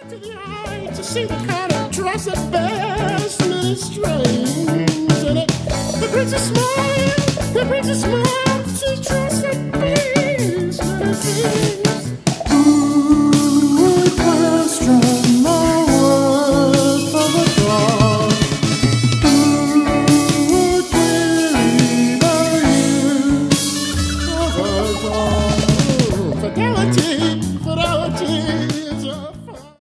To the eye to see the kind of dress that bears many strings in it. It brings a smile, it brings a smile to dress that brings many things.